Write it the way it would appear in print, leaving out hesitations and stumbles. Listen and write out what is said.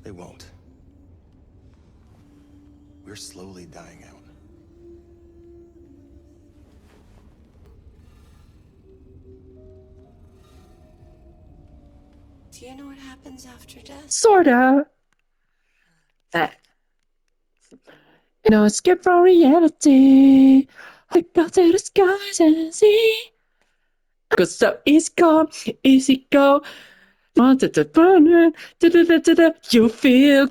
They won't. We're slowly dying out. Do you know what happens after death? Sorta. Escape from reality. I got to the skies and see. Cause so easy come, easy go. You feel